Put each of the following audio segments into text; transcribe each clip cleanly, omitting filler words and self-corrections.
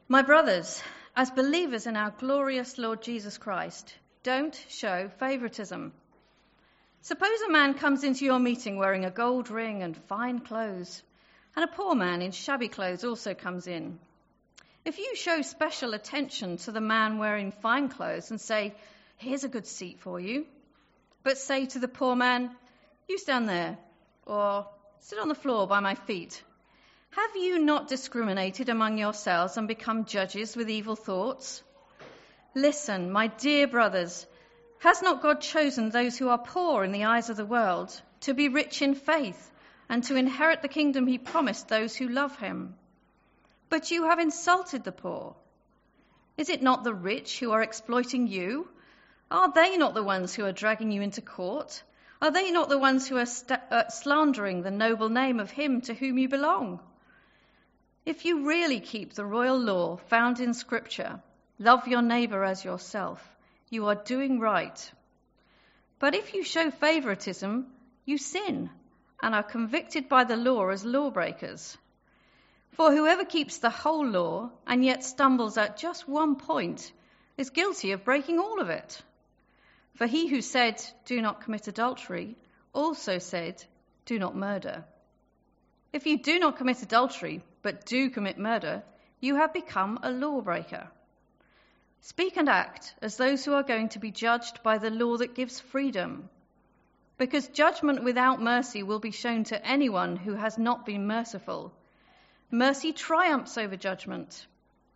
My brothers, as believers in our glorious Lord Jesus Christ, don't show favoritism. Suppose a man comes into your meeting wearing a gold ring and fine clothes, and a poor man in shabby clothes also comes in. If you show special attention to the man wearing fine clothes and say, "Here's a good seat for you," but say to the poor man, "You stand there," or "Sit on the floor by my feet," have you not discriminated among yourselves and become judges with evil thoughts? Listen, my dear brothers, has not God chosen those who are poor in the eyes of the world to be rich in faith and to inherit the kingdom he promised those who love him? But you have insulted the poor. Is it not the rich who are exploiting you? Are they not the ones who are dragging you into court? Are they not the ones who are slandering the noble name of him to whom you belong? If you really keep the royal law found in Scripture, love your neighbour as yourself, you are doing right. But if you show favoritism, you sin and are convicted by the law as lawbreakers. For whoever keeps the whole law and yet stumbles at just one point is guilty of breaking all of it. For he who said, "Do not commit adultery," also said, "Do not murder." If you do not commit adultery, but do commit murder, you have become a lawbreaker. Speak and act as those who are going to be judged by the law that gives freedom, because judgment without mercy will be shown to anyone who has not been merciful. Mercy triumphs over judgment.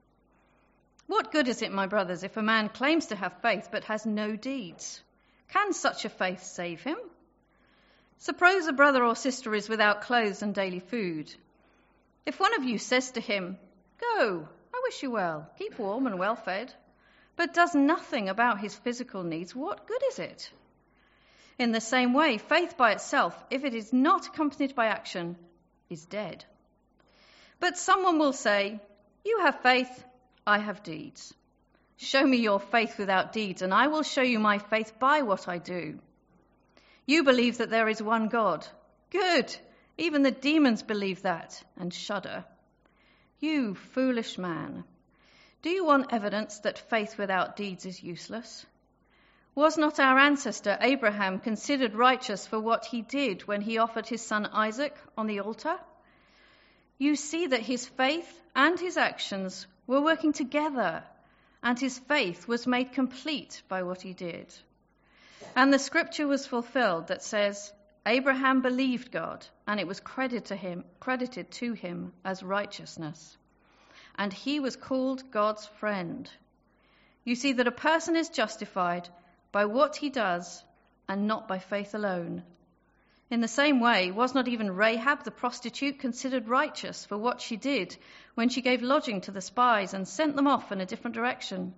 What good is it, my brothers, if a man claims to have faith but has no deeds? Can such a faith save him? Suppose a brother or sister is without clothes and daily food. If one of you says to him, "Go, I wish you well, keep warm and well fed," but does nothing about his physical needs, what good is it? In the same way, faith by itself, if it is not accompanied by action, is dead. But someone will say, "You have faith, I have deeds. Show me your faith without deeds, and I will show you my faith by what I do. You believe that there is one God. Good. Even the demons believe that and shudder. You foolish man. Do you want evidence that faith without deeds is useless? Was not our ancestor Abraham considered righteous for what he did when he offered his son Isaac on the altar? You see that his faith and his actions were working together, and his faith was made complete by what he did. And the scripture was fulfilled that says, Abraham believed God, and it was credited to him as righteousness. And he was called God's friend. You see that a person is justified by what he does and not by faith alone. In the same way, was not even Rahab the prostitute considered righteous for what she did when she gave lodging to the spies and sent them off in a different direction?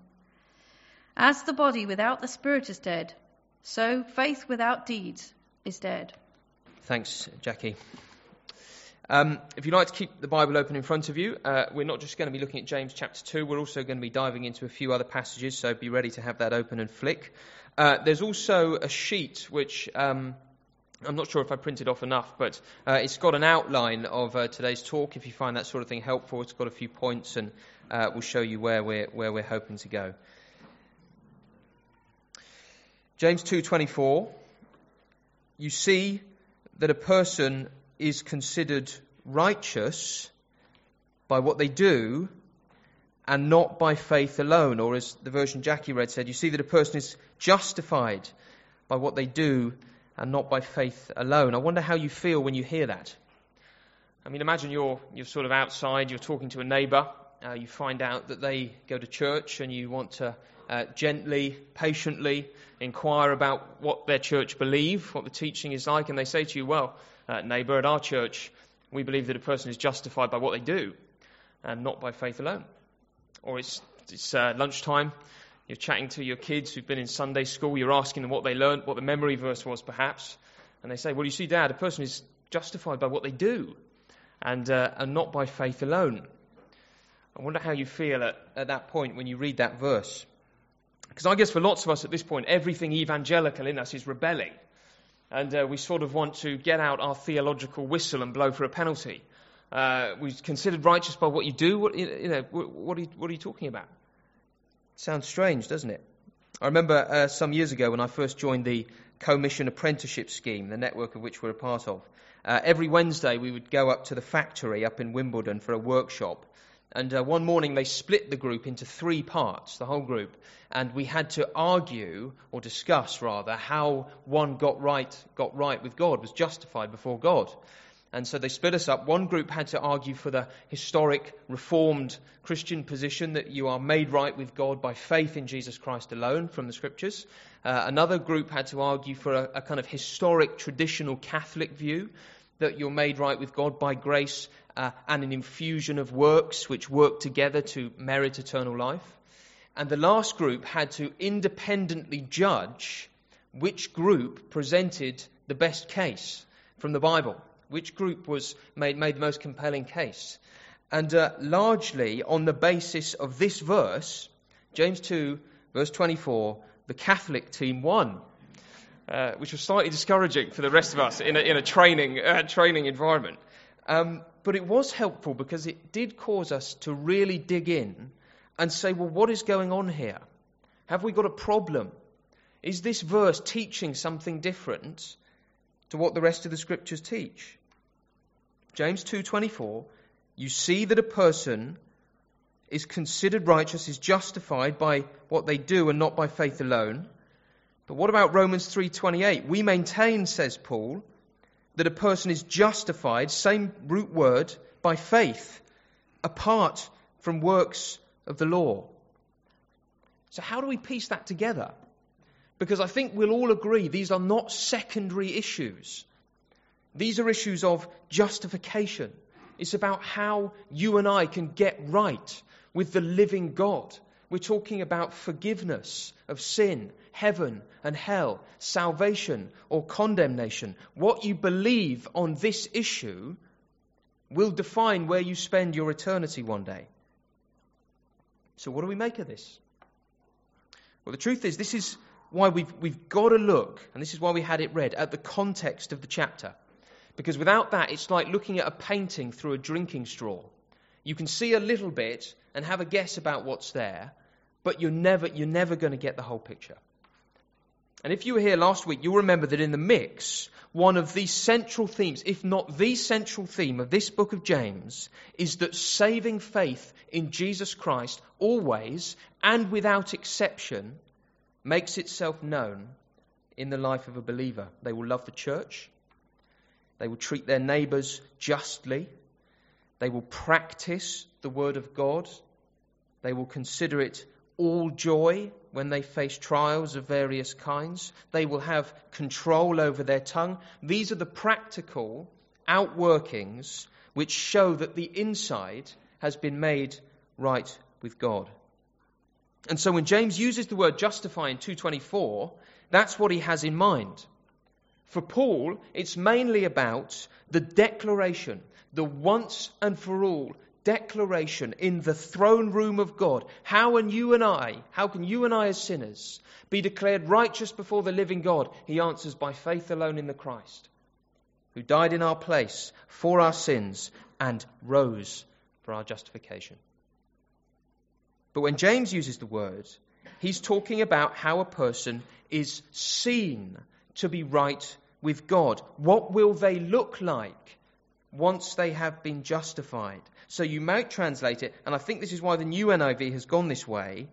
As the body without the spirit is dead, so faith without deeds is dead. Thanks, Jackie. If you'd like to keep the Bible open in front of you, we're not just going to be looking at James chapter 2, we're also going to be diving into a few other passages, so be ready to have that open and flick. There's also a sheet which I'm not sure if I printed off enough, but it's got an outline of today's talk. If you find that sort of thing helpful, it's got a few points, and we'll show you where we're hoping to go. James 2:24. You see that a person is considered righteous by what they do and not by faith alone. Or as the version Jackie read said, you see that a person is justified by what they do and not by faith alone. I wonder how you feel when you hear that. I mean, imagine you're sort of outside, you're talking to a neighbour, you find out that they go to church and you want to gently, patiently inquire about what their church believe, what the teaching is like, and they say to you, well, neighbour, at our church, we believe that a person is justified by what they do and not by faith alone. Or it's lunchtime, you're chatting to your kids who've been in Sunday school, you're asking them what they learned, what the memory verse was perhaps, and they say, well, you see, Dad, a person is justified by what they do and not by faith alone. I wonder how you feel at that point when you read that verse. Because I guess for lots of us at this point, everything evangelical in us is rebelling. And we sort of want to get out our theological whistle and blow for a penalty. We're considered righteous by what you do. What are you talking about? Sounds strange, doesn't it? I remember some years ago when I first joined the Co-Mission Apprenticeship Scheme, the network of which we're a part of. Every Wednesday we would go up to the factory up in Wimbledon for a workshop. And one morning they split the group into 3 parts, the whole group. And we had to argue, or discuss rather, how one got right with God, was justified before God. And so they split us up. One group had to argue for the historic, reformed Christian position that you are made right with God by faith in Jesus Christ alone from the Scriptures. Another group had to argue for a kind of historic, traditional Catholic view that you're made right with God by grace and an infusion of works which work together to merit eternal life. And the last group had to independently judge which group presented the best case from the Bible. Which group made the most compelling case? And largely on the basis of this verse, James 2, verse 24, the Catholic team won, which was slightly discouraging for the rest of us in a training environment. But it was helpful because it did cause us to really dig in and say, well, what is going on here? Have we got a problem? Is this verse teaching something different to what the rest of the Scriptures teach? James 2:24, you see that a person is considered righteous, is justified by what they do and not by faith alone. But what about Romans 3:28? We maintain, says Paul, that a person is justified, same root word, by faith, apart from works of the law. So how do we piece that together? Because I think we'll all agree these are not secondary issues. These are issues of justification. It's about how you and I can get right with the living God. We're talking about forgiveness of sin, heaven and hell, salvation or condemnation. What you believe on this issue will define where you spend your eternity one day. So what do we make of this? Well, the truth is, this is why we've got to look, and this is why we had it read, at the context of the chapter. Because without that, it's like looking at a painting through a drinking straw. You can see a little bit and have a guess about what's there, but you're never going to get the whole picture. And if you were here last week, you'll remember that in the mix, one of the central themes, if not the central theme of this book of James, is that saving faith in Jesus Christ always and without exception makes itself known in the life of a believer. They will love the church. They will treat their neighbours justly. They will practice the word of God. They will consider it all joy when they face trials of various kinds. They will have control over their tongue. These are the practical outworkings which show that the inside has been made right with God. And so when James uses the word justify in 2:24, that's what he has in mind. For Paul, it's mainly about the declaration, the once and for all declaration in the throne room of God. How can you and I as sinners be declared righteous before the living God? He answers, by faith alone in the Christ, who died in our place for our sins and rose for our justification. But when James uses the word, he's talking about how a person is seen to be right with God. What will they look like once they have been justified? So you might translate it, and I think this is why the new NIV has gone this way.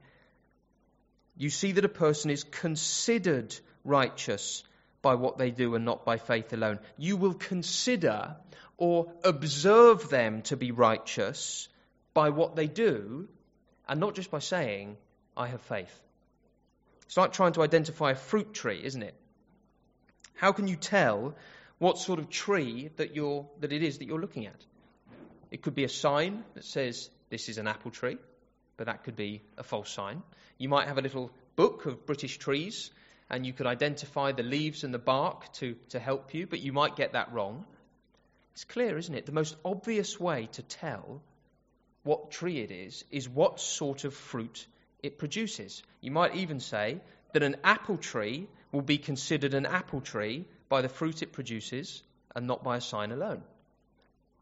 You see that a person is considered righteous by what they do and not by faith alone. You will consider or observe them to be righteous by what they do, and not just by saying, I have faith. It's like trying to identify a fruit tree, isn't it? How can you tell what sort of tree that it is that you're looking at? It could be a sign that says this is an apple tree, but that could be a false sign. You might have a little book of British trees, and you could identify the leaves and the bark to help you, but you might get that wrong. It's clear, isn't it? The most obvious way to tell what tree it is what sort of fruit it produces. You might even say that an apple tree will be considered an apple tree by the fruit it produces and not by a sign alone.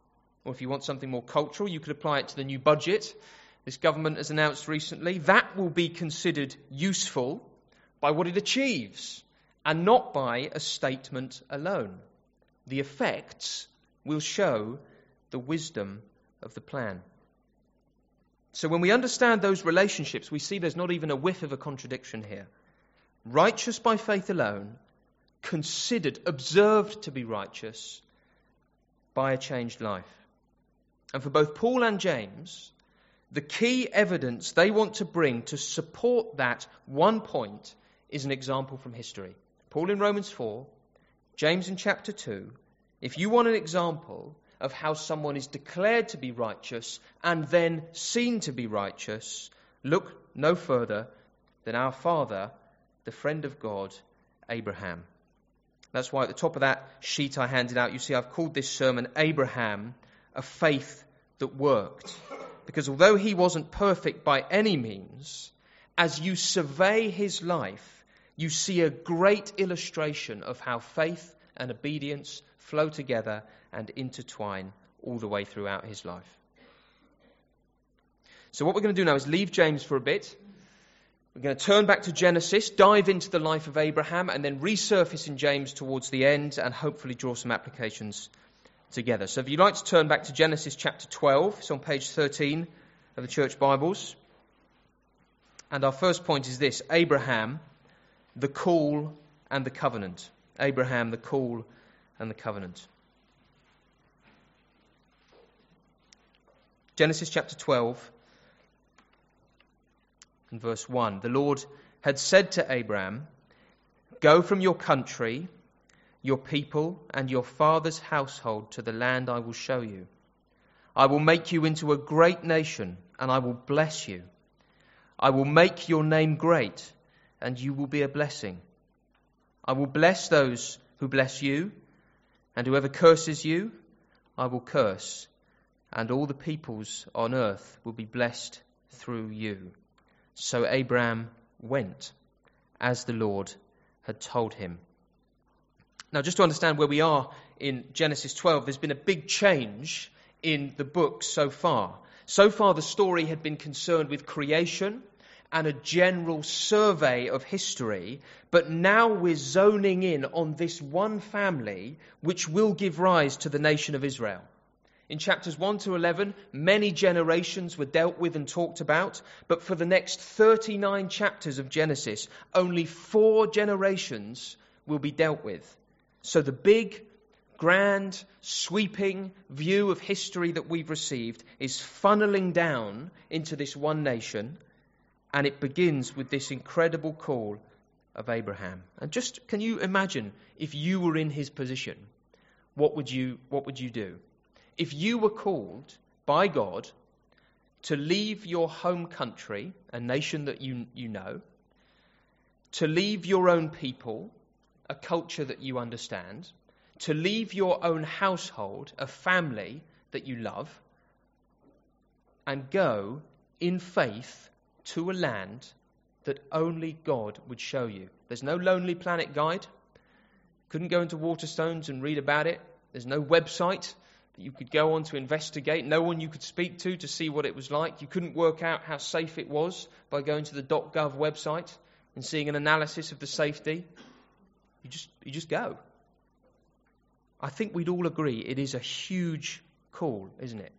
Or if you want something more cultural, you could apply it to the new budget this government has announced recently. That will be considered useful by what it achieves and not by a statement alone. The effects will show the wisdom of the plan. So when we understand those relationships, we see there's not even a whiff of a contradiction here. Righteous by faith alone, considered, observed to be righteous by a changed life. And for both Paul and James, the key evidence they want to bring to support that one point is an example from history. Paul in Romans 4, James in chapter 2. If you want an example of how someone is declared to be righteous and then seen to be righteous, look no further than our father, the friend of God, Abraham. That's why at the top of that sheet I handed out, you see I've called this sermon Abraham, a faith that worked. Because although he wasn't perfect by any means, as you survey his life, you see a great illustration of how faith and obedience flow together and intertwine all the way throughout his life. So what we're going to do now is leave James for a bit. We're going to turn back to Genesis, dive into the life of Abraham, and then resurface in James towards the end and hopefully draw some applications together. So if you'd like to turn back to Genesis chapter 12, it's on page 13 of the Church Bibles. And our first point is this: Abraham, the call and the covenant. Abraham, the call and the covenant. Genesis chapter 12 and verse 1. The Lord had said to Abraham, "Go from your country, your people, and your father's household to the land I will show you. I will make you into a great nation, and I will bless you. I will make your name great, and you will be a blessing. I will bless those who bless you, and whoever curses you, I will curse, and all the peoples on earth will be blessed through you." So Abraham went, as the Lord had told him. Now, just to understand where we are in Genesis 12, there's been a big change in the book so far. So far, the story had been concerned with creation and a general survey of history, but now we're zoning in on this one family which will give rise to the nation of Israel. In chapters 1 to 11, many generations were dealt with and talked about, but for the next 39 chapters of Genesis, only 4 generations will be dealt with. So the big, grand, sweeping view of history that we've received is funneling down into this one nation, and it begins with this incredible call of Abraham. And just, can you imagine if you were in his position? What would you do? If you were called by God to leave your home country, a nation that you know, to leave your own people, a culture that you understand, to leave your own household, a family that you love, and go in faith to a land that only God would show you. There's no Lonely Planet guide. Couldn't go into Waterstones and read about it. There's no website that you could go on to investigate. No one you could speak to see what it was like. You couldn't work out how safe it was by going to the .gov website and seeing an analysis of the safety. You just go. I think we'd all agree it is a huge call, isn't it?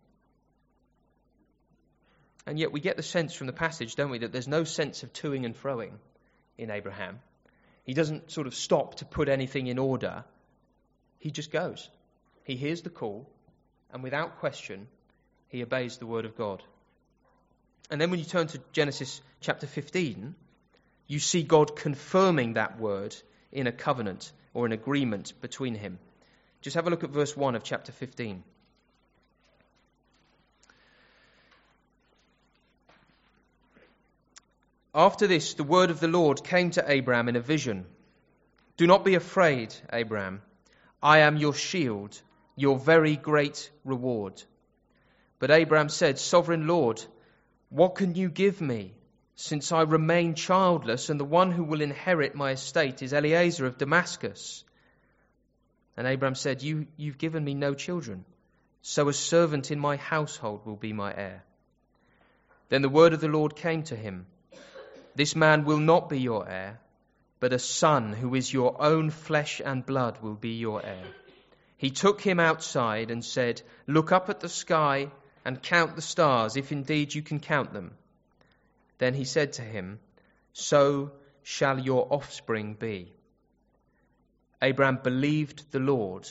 And yet we get the sense from the passage, don't we, that there's no sense of toing and froing in Abraham. He doesn't sort of stop to put anything in order. He just goes. He hears the call, and without question, he obeys the word of God. And then when you turn to Genesis chapter 15, you see God confirming that word in a covenant or an agreement between him. Just have a look at verse 1 of chapter 15. After this, the word of the Lord came to Abraham in a vision. "Do not be afraid, Abraham. I am your shield, your very great reward." But Abraham said, "Sovereign Lord, what can you give me, since I remain childless, and the one who will inherit my estate is Eliezer of Damascus?" And Abraham said, You've given me no children, so a servant in my household will be my heir. Then the word of the Lord came to him, this man will not be your heir, but a son who is your own flesh and blood will be your heir. He took him outside and said, look up at the sky and count the stars, if indeed you can count them. Then he said to him, so shall your offspring be. Abraham believed the Lord,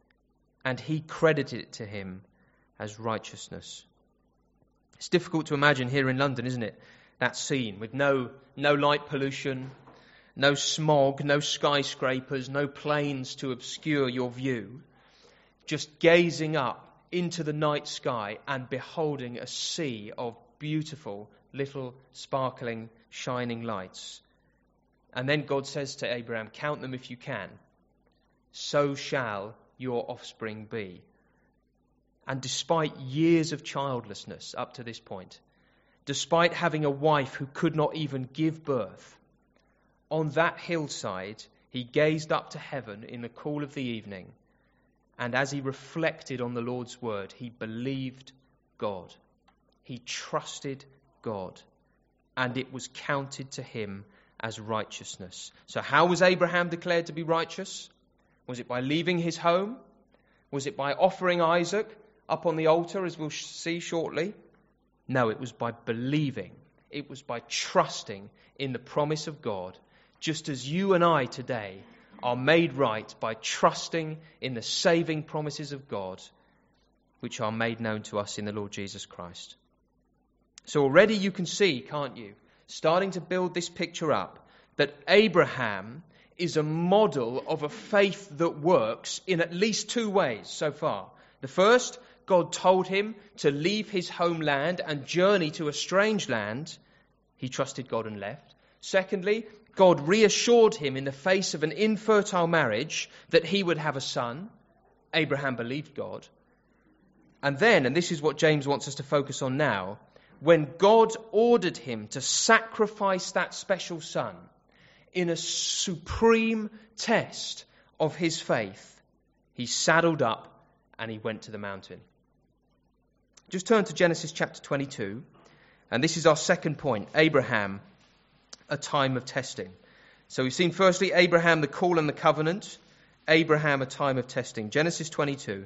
and he credited it to him as righteousness. It's difficult to imagine here in London, isn't it? That scene with no light pollution, no smog, no skyscrapers, no planes to obscure your view. Just gazing up into the night sky and beholding a sea of beautiful, little, sparkling, shining lights. And then God says to Abraham, count them if you can. So shall your offspring be. And despite years of childlessness up to this point, despite having a wife who could not even give birth, on that hillside he gazed up to heaven in the cool of the evening, and as he reflected on the Lord's word, he believed God. He trusted God, and it was counted to him as righteousness. So how was Abraham declared to be righteous? Was it by leaving his home? Was it by offering Isaac up on the altar, as we'll see shortly? No, it was by believing. It was by trusting in the promise of God, just as you and I today are made right by trusting in the saving promises of God, which are made known to us in the Lord Jesus Christ. So already you can see, can't you, starting to build this picture up, that Abraham is a model of a faith that works in at least two ways so far. The first, God told him to leave his homeland and journey to a strange land. He trusted God and left. Secondly, God reassured him in the face of an infertile marriage that he would have a son. Abraham believed God. And then, and this is what James wants us to focus on now, when God ordered him to sacrifice that special son in a supreme test of his faith, he saddled up and he went to the mountain. Just turn to Genesis chapter 22, and this is our second point, Abraham, a time of testing. So we've seen firstly Abraham, the call and the covenant, Abraham, a time of testing. Genesis 22.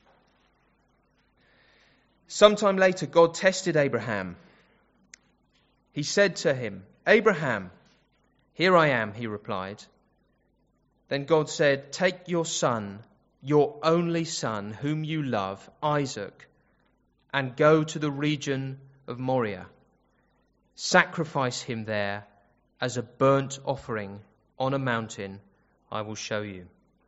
Sometime later, God tested Abraham. He said to him, Abraham, here I am, he replied. Then God said, take your son, your only son, whom you love, Isaac, and go to the region of Moriah. Sacrifice him there as a burnt offering on a mountain I will show you.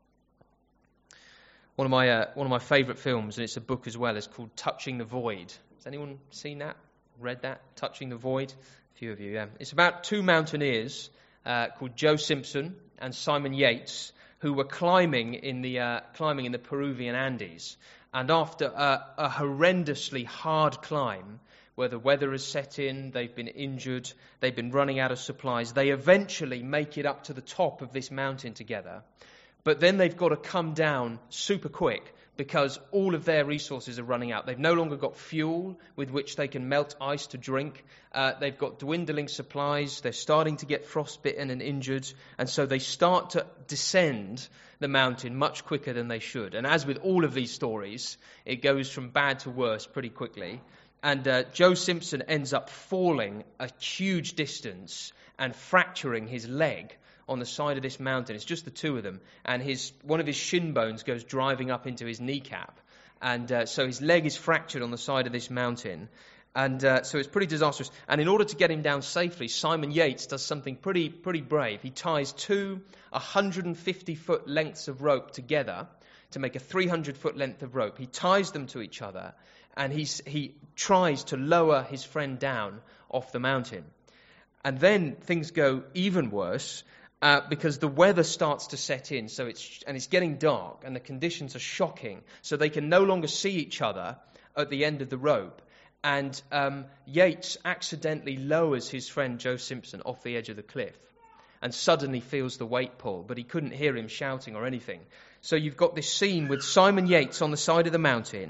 One of my favourite films, and it's a book as well, is called Touching the Void. Has anyone seen that? Read that? Touching the Void? A few of you, yeah. It's about two mountaineers called Joe Simpson and Simon Yates, who were climbing in the Peruvian Andes. And after a horrendously hard climb, where the weather has set in, they've been injured, they've been running out of supplies, they eventually make it up to the top of this mountain together. But then they've got to come down super quick because all of their resources are running out. They've no longer got fuel with which they can melt ice to drink. They've got dwindling supplies. They're starting to get frostbitten and injured. And so they start to descend the mountain much quicker than they should. And as with all of these stories, it goes from bad to worse pretty quickly. And Joe Simpson ends up falling a huge distance and fracturing his leg on the side of this mountain. It's just the two of them. And one of his shin bones goes driving up into his kneecap. And so his leg is fractured on the side of this mountain. And so it's pretty disastrous. And in order to get him down safely, Simon Yates does something pretty brave. He ties two 150-foot lengths of rope together to make a 300-foot length of rope. He ties them to each other, and he tries to lower his friend down off the mountain. And then things go even worse, because the weather starts to set in, it's getting dark, and the conditions are shocking, so they can no longer see each other at the end of the rope. And Yates accidentally lowers his friend Joe Simpson off the edge of the cliff and suddenly feels the weight pull, but he couldn't hear him shouting or anything. So you've got this scene with Simon Yates on the side of the mountain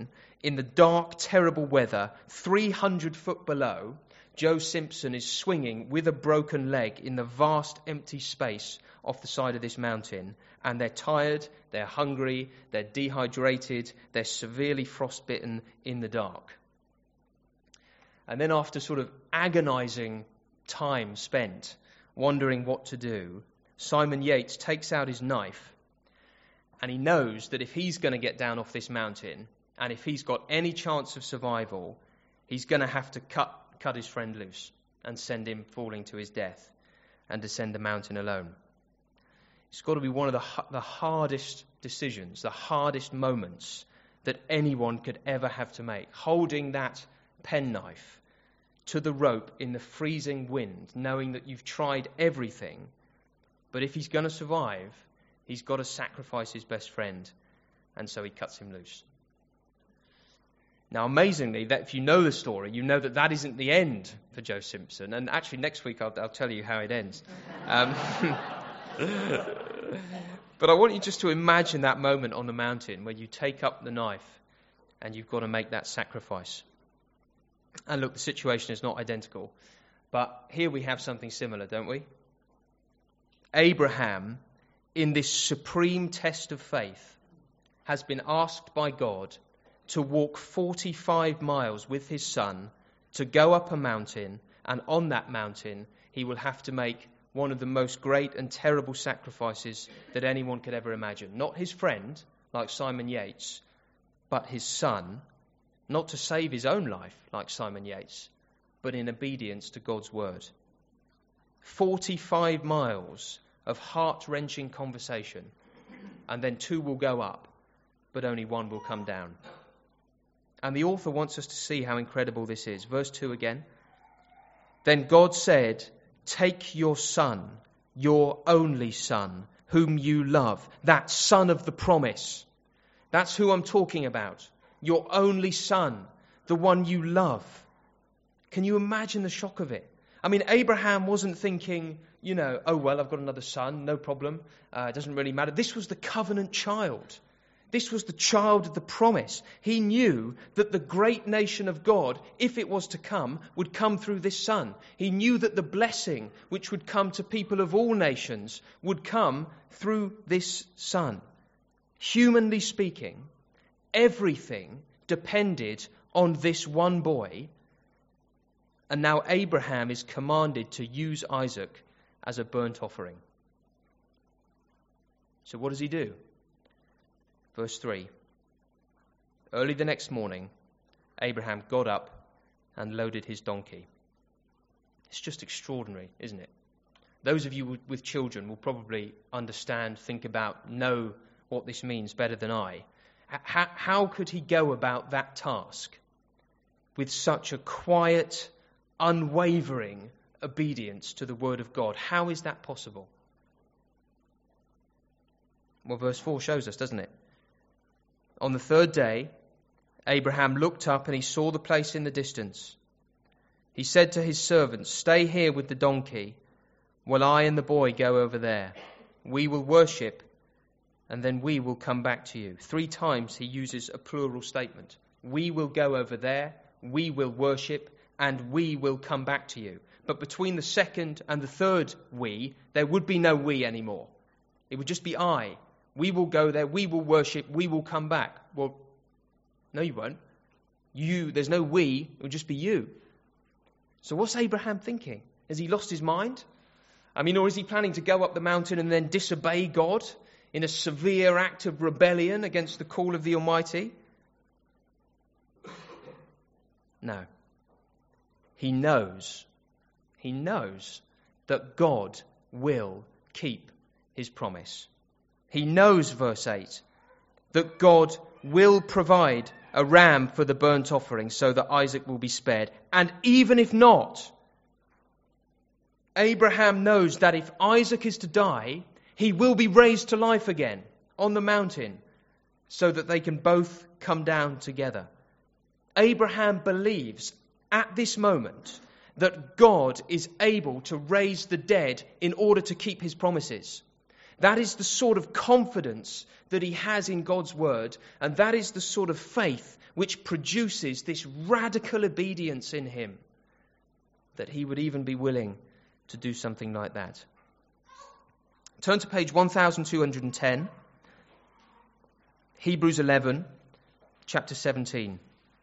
in the dark, terrible weather, 300 foot below, Joe Simpson is swinging with a broken leg in the vast empty space off the side of this mountain. And they're tired, they're hungry, they're dehydrated, they're severely frostbitten in the dark. And then after sort of agonizing time spent wondering what to do, Simon Yates takes out his knife, and he knows that if he's going to get down off this mountain, and if he's got any chance of survival, he's going to have to cut his friend loose and send him falling to his death and descend the mountain alone. It's got to be one of the hardest decisions, the hardest moments that anyone could ever have to make. Holding that penknife to the rope in the freezing wind, knowing that you've tried everything, but if he's going to survive, he's got to sacrifice his best friend, and so he cuts him loose. Now, amazingly, that if you know the story, you know that isn't the end for Joe Simpson. And actually, next week I'll tell you how it ends. But I want you just to imagine that moment on the mountain where you take up the knife and you've got to make that sacrifice. And look, the situation is not identical, but here we have something similar, don't we? Abraham, in this supreme test of faith, has been asked by God to walk 45 miles with his son to go up a mountain, and on that mountain he will have to make one of the most great and terrible sacrifices that anyone could ever imagine. Not his friend, like Simon Yates, but his son, not to save his own life, like Simon Yates, but in obedience to God's word. 45 miles of heart-wrenching conversation, and then 2 will go up, but only 1 will come down. And the author wants us to see how incredible this is. Verse 2 again. Then God said, "Take your son, your only son, whom you love." That son of the promise. That's who I'm talking about. Your only son, the one you love. Can you imagine the shock of it? I mean, Abraham wasn't thinking, oh, well, I've got another son, no problem. It doesn't really matter. This was the covenant child. This was the child of the promise. He knew that the great nation of God, if it was to come, would come through this son. He knew that the blessing which would come to people of all nations would come through this son. Humanly speaking, everything depended on this one boy. And now Abraham is commanded to use Isaac as a burnt offering. So what does he do? Verse 3. Early the next morning, Abraham got up and loaded his donkey. It's just extraordinary, isn't it? Those of you with children will probably understand, think about, know what this means better than I. How could he go about that task with such a quiet, unwavering obedience to the word of God? How is that possible? Well, verse 4 shows us, doesn't it? On the 3rd day, Abraham looked up and he saw the place in the distance. He said to his servants, "Stay here with the donkey, while I and the boy go over there. We will worship, and then we will come back to you." 3 times he uses a plural statement. We will go over there, we will worship, and we will come back to you. But between the 2nd and the 3rd we, there would be no we anymore. It would just be I. We will go there, we will worship, we will come back. Well, no you won't. There's no we, it will just be you. So what's Abraham thinking? Has he lost his mind? Or is he planning to go up the mountain and then disobey God in a severe act of rebellion against the call of the Almighty? No. He knows that God will keep his promise. He knows, verse 8, that God will provide a ram for the burnt offering so that Isaac will be spared. And even if not, Abraham knows that if Isaac is to die, he will be raised to life again on the mountain so that they can both come down together. Abraham believes at this moment that God is able to raise the dead in order to keep his promises. That is the sort of confidence that he has in God's word, and that is the sort of faith which produces this radical obedience in him, that he would even be willing to do something like that. Turn to page 1210, Hebrews 11, chapter 17.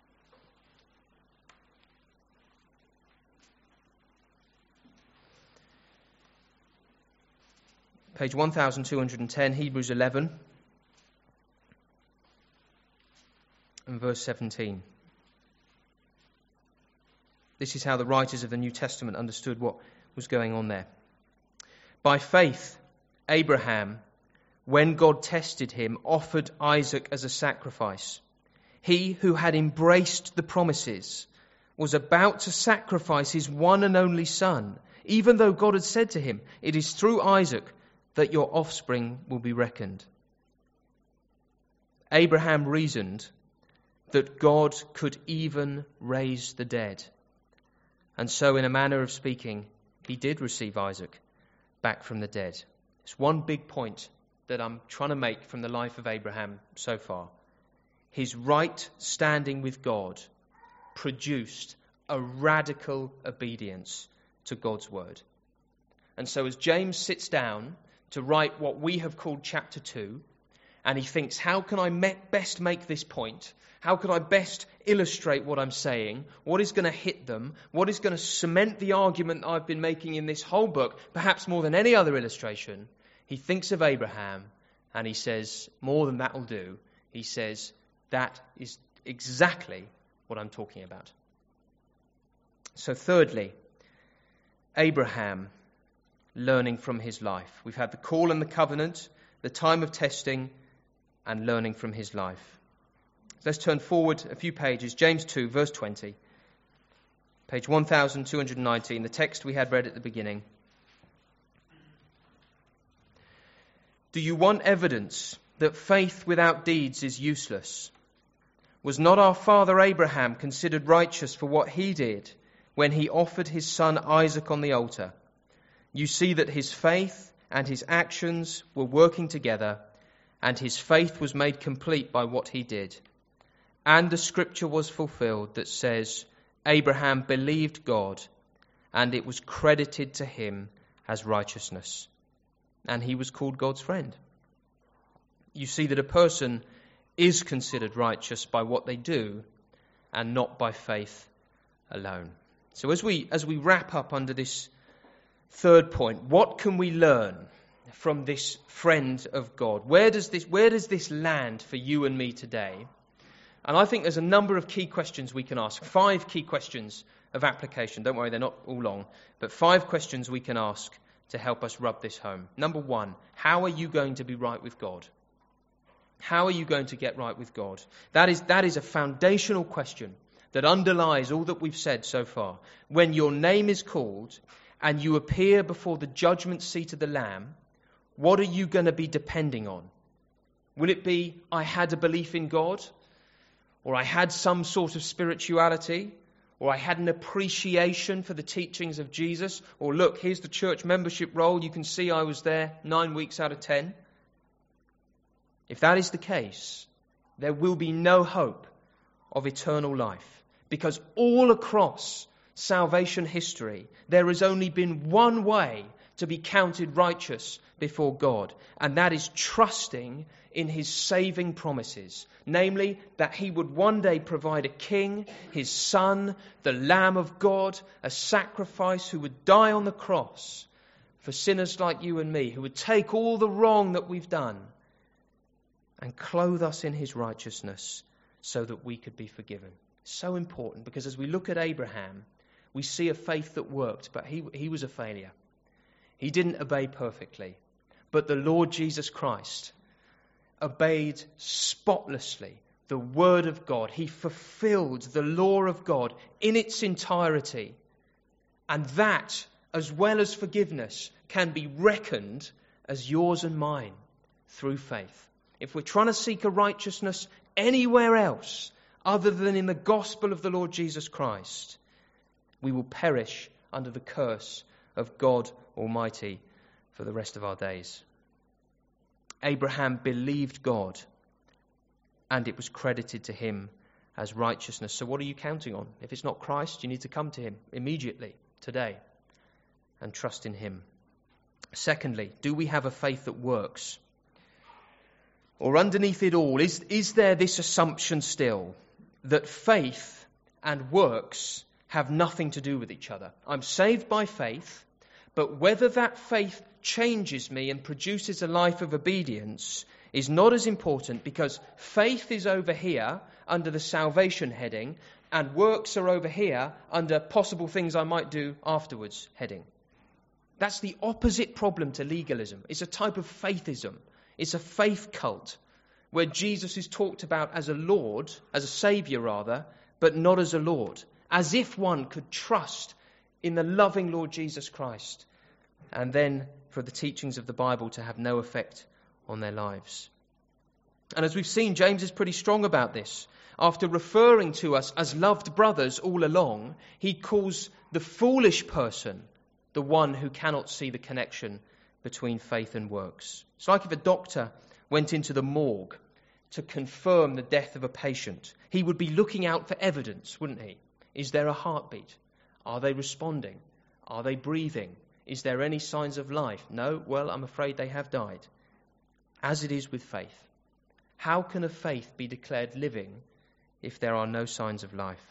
Page 1210, Hebrews 11, and verse 17. This is how the writers of the New Testament understood what was going on there. By faith, Abraham, when God tested him, offered Isaac as a sacrifice. He who had embraced the promises was about to sacrifice his one and only son, even though God had said to him, "It is through Isaac that your offspring will be reckoned." Abraham reasoned that God could even raise the dead. And so, in a manner of speaking, he did receive Isaac back from the dead. It's one big point that I'm trying to make from the life of Abraham so far. His right standing with God produced a radical obedience to God's word. And so as James sits down to write what we have called chapter 2, and he thinks, how can I best make this point? How could I best illustrate what I'm saying? What is going to hit them? What is going to cement the argument I've been making in this whole book, perhaps more than any other illustration? He thinks of Abraham and he says, more than that will do. He says, that is exactly what I'm talking about. So thirdly, Abraham learning from his life. We've had the call and the covenant, the time of testing, and learning from his life. Let's turn forward a few pages. James 2, verse 20. Page 1219, the text we had read at the beginning. Do you want evidence that faith without deeds is useless? Was not our father Abraham considered righteous for what he did when he offered his son Isaac on the altar? You see that his faith and his actions were working together, and his faith was made complete by what he did. And the scripture was fulfilled that says, Abraham believed God, and it was credited to him as righteousness. And he was called God's friend. You see that a person is considered righteous by what they do, and not by faith alone. So as we wrap up under this third point, what can we learn from this friend of God? Where does this land for you and me today? And I think there's a number of key questions we can ask. 5 key questions of application. Don't worry, they're not all long. But 5 questions we can ask to help us rub this home. Number 1, how are you going to be right with God? How are you going to get right with God? That is a foundational question that underlies all that we've said so far. When your name is called and you appear before the judgment seat of the Lamb, what are you going to be depending on? Will it be, I had a belief in God? Or I had some sort of spirituality? Or I had an appreciation for the teachings of Jesus? Or look, here's the church membership roll. You can see I was there 9 weeks out of 10. If that is the case, there will be no hope of eternal life. Because all across salvation history, there has only been one way to be counted righteous before God, and that is trusting in his saving promises, namely that he would one day provide a king, his son, the Lamb of God, a sacrifice who would die on the cross for sinners like you and me, who would take all the wrong that we've done and clothe us in his righteousness so that we could be forgiven. So important, because as we look at Abraham, we see a faith that worked, but he was a failure. He didn't obey perfectly. But the Lord Jesus Christ obeyed spotlessly the word of God. He fulfilled the law of God in its entirety. And that, as well as forgiveness, can be reckoned as yours and mine through faith. If we're trying to seek a righteousness anywhere else other than in the gospel of the Lord Jesus Christ, we will perish under the curse of God Almighty for the rest of our days. Abraham believed God, and it was credited to him as righteousness. So what are you counting on? If it's not Christ, you need to come to him immediately, today, and trust in him. Secondly, do we have a faith that works? Or underneath it all, is there this assumption still that faith and works have nothing to do with each other? I'm saved by faith, but whether that faith changes me and produces a life of obedience is not as important, because faith is over here under the salvation heading and works are over here under possible things I might do afterwards heading. That's the opposite problem to legalism. It's a type of faithism. It's a faith cult where Jesus is talked about as a Lord, as a Saviour rather, but not as a Lord. As if one could trust in the loving Lord Jesus Christ, and then for the teachings of the Bible to have no effect on their lives. And as we've seen, James is pretty strong about this. After referring to us as loved brothers all along, he calls the foolish person the one who cannot see the connection between faith and works. It's like if a doctor went into the morgue to confirm the death of a patient. He would be looking out for evidence, wouldn't he? Is there a heartbeat? Are they responding? Are they breathing? Is there any signs of life? No? Well, I'm afraid they have died. As it is with faith. How can a faith be declared living if there are no signs of life?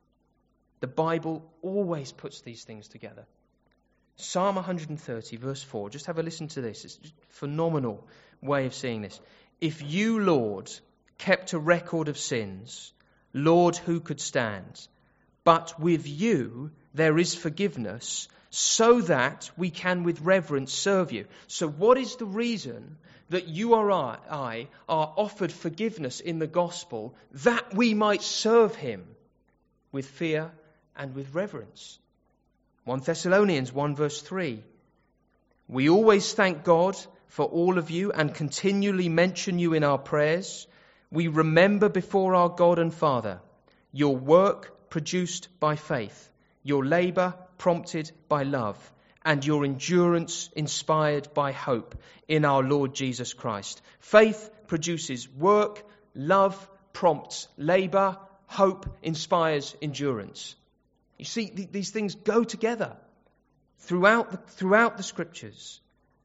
The Bible always puts these things together. Psalm 130, verse 4. Just have a listen to this. It's a phenomenal way of seeing this. If you, Lord, kept a record of sins, Lord, who could stand? But with you there is forgiveness, so that we can with reverence serve you. So what is the reason that you or I are offered forgiveness in the gospel? That we might serve him with fear and with reverence. 1 Thessalonians 1 verse 3. We always thank God for all of you and continually mention you in our prayers. We remember before our God and Father your work produced by faith, your labour prompted by love, and your endurance inspired by hope in our Lord Jesus Christ. Faith produces work, love prompts labour, hope inspires endurance. You see, these things go together throughout the Scriptures.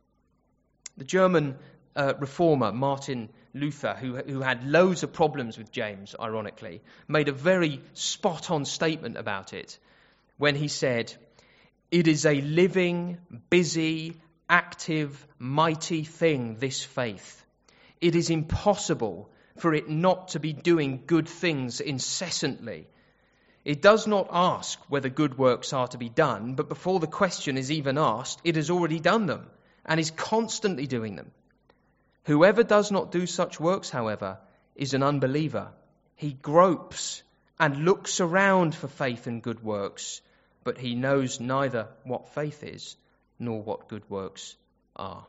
The German reformer Martin Luther, who had loads of problems with James, ironically, made a very spot-on statement about it when he said, "It is a living, busy, active, mighty thing, this faith. It is impossible for it not to be doing good things incessantly. It does not ask whether good works are to be done, but before the question is even asked, it has already done them and is constantly doing them. Whoever does not do such works, however, is an unbeliever. He gropes and looks around for faith and good works, but he knows neither what faith is nor what good works are."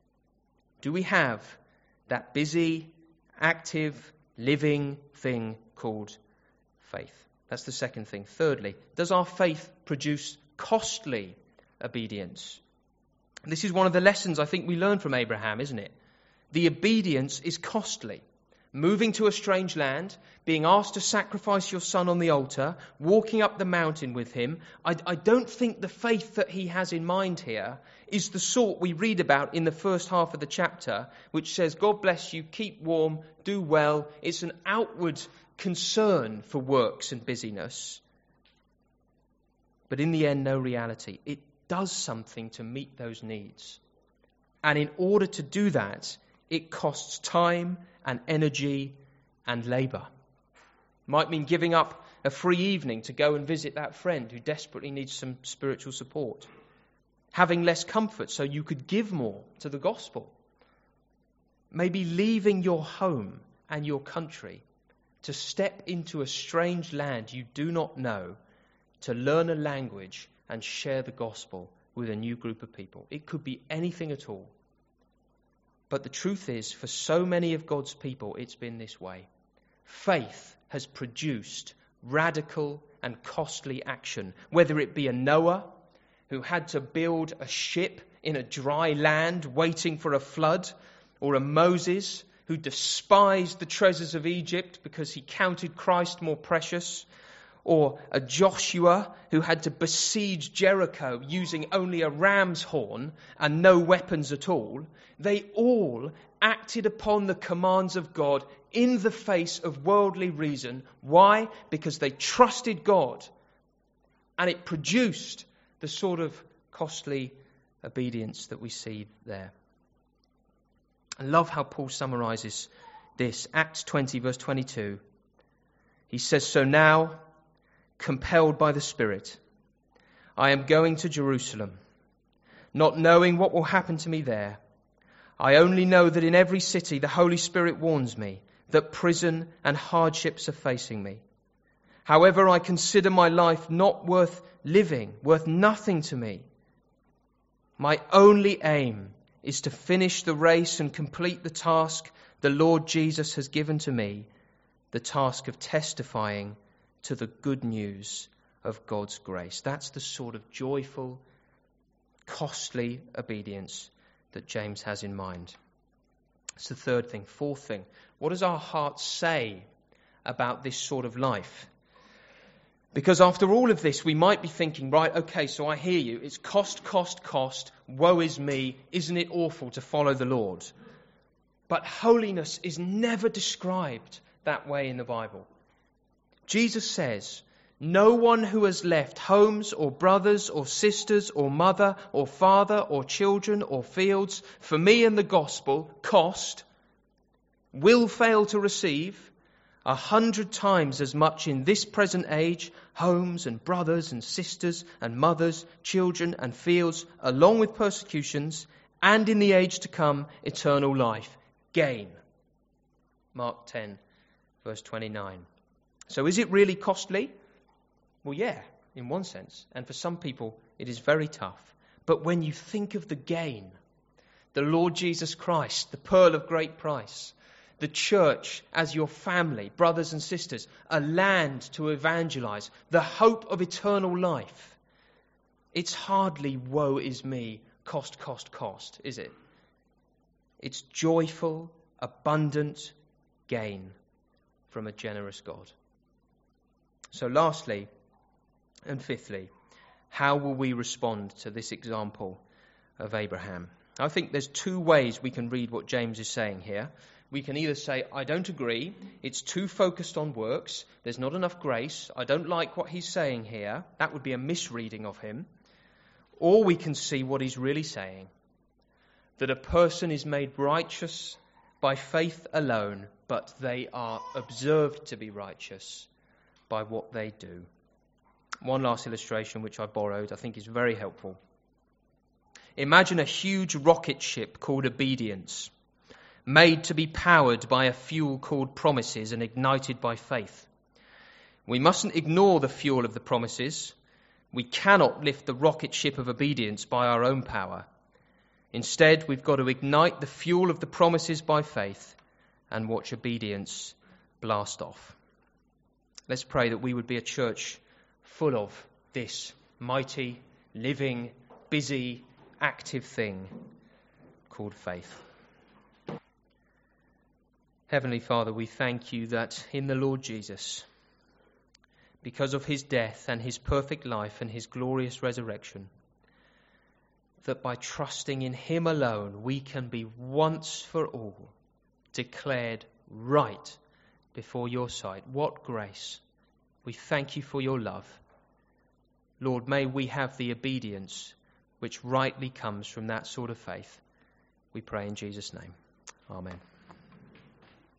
Do we have that busy, active, living thing called faith? That's the second thing. Thirdly, does our faith produce costly obedience? This is one of the lessons I think we learn from Abraham, isn't it? The obedience is costly. Moving to a strange land, being asked to sacrifice your son on the altar, walking up the mountain with him. I don't think the faith that he has in mind here is the sort we read about in the first half of the chapter, which says, God bless you, keep warm, do well. It's an outward concern for works and busyness. But in the end, no reality. It does something to meet those needs. And in order to do that, it costs time and energy and labour. Might mean giving up a free evening to go and visit that friend who desperately needs some spiritual support. Having less comfort so you could give more to the gospel. Maybe leaving your home and your country to step into a strange land you do not know, to learn a language and share the gospel with a new group of people. It could be anything at all. But the truth is, for so many of God's people, it's been this way. Faith has produced radical and costly action, whether it be a Noah who had to build a ship in a dry land waiting for a flood, or a Moses who despised the treasures of Egypt because he counted Christ more precious, or a Joshua who had to besiege Jericho using only a ram's horn and no weapons at all, they all acted upon the commands of God in the face of worldly reason. Why? Because they trusted God, and it produced the sort of costly obedience that we see there. I love how Paul summarizes this. Acts 20 verse 22. He says, "So now, compelled by the Spirit, I am going to Jerusalem, not knowing what will happen to me there. I only know that in every city the Holy Spirit warns me that prison and hardships are facing me. However, I consider my life not worth living, worth nothing to me. My only aim is to finish the race and complete the task the Lord Jesus has given to me, the task of testifying to the good news of God's grace." That's the sort of joyful, costly obedience that James has in mind. It's the third thing. Fourth thing, what does our heart say about this sort of life? Because after all of this, we might be thinking, right, okay, so I hear you. It's cost, cost, cost. Woe is me. Isn't it awful to follow the Lord? But holiness is never described that way in the Bible. Jesus says, "No one who has left homes or brothers or sisters or mother or father or children or fields for me and the gospel, cost, will fail to receive 100 times as much in this present age, homes and brothers and sisters and mothers, children and fields, along with persecutions, and in the age to come, eternal life, gain." Mark 10, verse 29. So is it really costly? Well, yeah, in one sense. And for some people, it is very tough. But when you think of the gain, the Lord Jesus Christ, the pearl of great price, the church as your family, brothers and sisters, a land to evangelize, the hope of eternal life, it's hardly woe is me, cost, cost, cost, is it? It's joyful, abundant gain from a generous God. So lastly, and fifthly, how will we respond to this example of Abraham? I think there's two ways we can read what James is saying here. We can either say, I don't agree, it's too focused on works, there's not enough grace, I don't like what he's saying here. That would be a misreading of him. Or we can see what he's really saying, that a person is made righteous by faith alone, but they are observed to be righteous by what they do. One last illustration which I borrowed, I think is very helpful. Imagine a huge rocket ship called Obedience, made to be powered by a fuel called Promises and ignited by faith. We mustn't ignore the fuel of the Promises. We cannot lift the rocket ship of obedience by our own power. Instead, we've got to ignite the fuel of the Promises by faith and watch obedience blast off. Let's pray that we would be a church full of this mighty, living, busy, active thing called faith. Heavenly Father, we thank you that in the Lord Jesus, because of his death and his perfect life and his glorious resurrection, that by trusting in him alone, we can be once for all declared right before your sight. What grace. We thank you for your love. Lord, may we have the obedience which rightly comes from that sort of faith. We pray in Jesus' name. Amen.